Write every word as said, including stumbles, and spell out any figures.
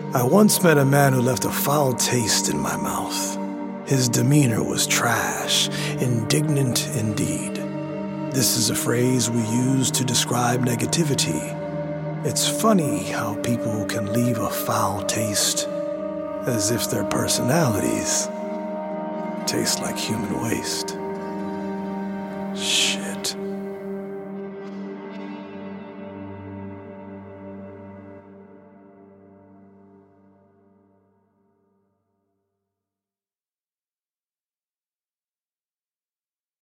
I once met a man who left a foul taste in my mouth. His demeanor was trash, indignant indeed. This is a phrase we use to describe negativity. It's funny how people can leave a foul taste, as if their personalities taste like human waste. Shit.